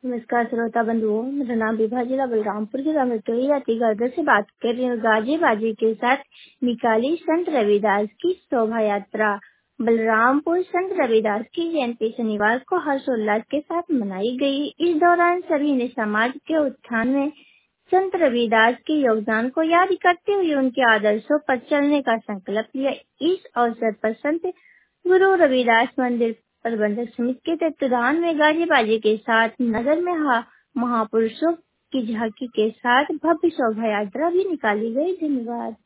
नमस्कार श्रोता बंधुओं, मेरा नाम विभा, जिला बलरामपुर के रामटोई जाति गर्दर से बात कर रही हूँ। गाजे बाजे के साथ निकाली संत रविदास की शोभा यात्रा। बलरामपुर संत रविदास की जयंती शनिवार को हर्षोल्लास के साथ मनाई गई। इस दौरान सभी ने समाज के उत्थान में संत रविदास के योगदान को याद करते हुए उनके आदर्शों पर चलने का संकल्प लिया। इस अवसर पर संत गुरु रविदास मंदिर प्रबंधक समिति के तत्वाधान में गाजे बाजे के साथ नगर में महापुरुषों की झांकी के साथ भव्य शोभा यात्रा भी निकाली गई। धन्यवाद।